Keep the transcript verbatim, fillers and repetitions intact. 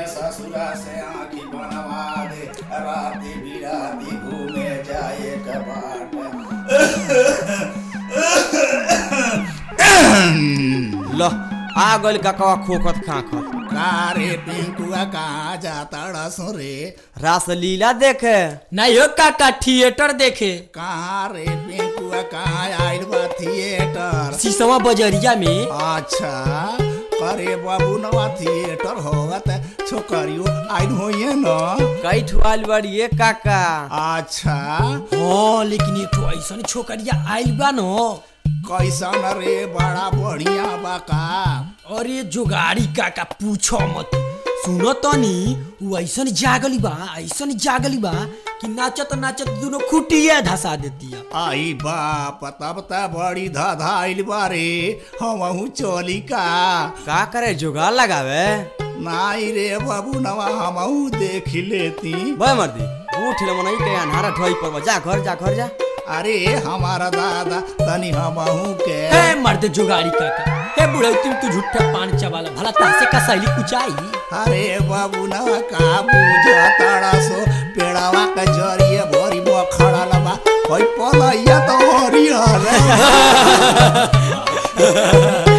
ससुरा से आँखी बनवा दे राती बिराती घूमे जाए कबाट। लो आ गइल काका खोखत खाखत। का रे पिंकुआ कहाँ जाता रसो रे? रासलीला देखे नहीं हो काका थिएटर देखे। कहाँ रे पिंकुआ कहाँ आइल बा थिएटर? शीशवा बजरिया में। अच्छा करे बाबू नवा थिएटर होगा त छोकरियो आइल होइए न? कई ठुआल बड़िए काका। अच्छा हाँ लेकिन एक ठो ऐसा छोकरिया आइल बा न। कैसन रे? बड़ा बढ़िया बा का? अरे जोगाड़ी काका पूछो मत। सुनो तनी वो ऐसन जागली बा ऐसन जागली बा कि नाचत नाचत दोनों खुटिया धसा देती है। आई बाप तब त बड़ी धधाइल बारे हमहू चली का? का करे जुगाड़ लगावे? नाई रे बाबू नवा हमहू देख लेती। भाई मर्दी उठ ले मनई के अनहारा ठोई पर जा घर जा घर जा। अरे हमारा दादा तनी हमहू के। हे मर्द जोगाड़ी काका हे बुढ़ऊ तुम तू झूठा पान चबाला भला तासे का सैली कुचाई। अरे बाबू नवा का बुझ ताड़ा सो पेड़ावा के जरिए भरी में खड़ा लबा कोई पलैया तो हरी हरे।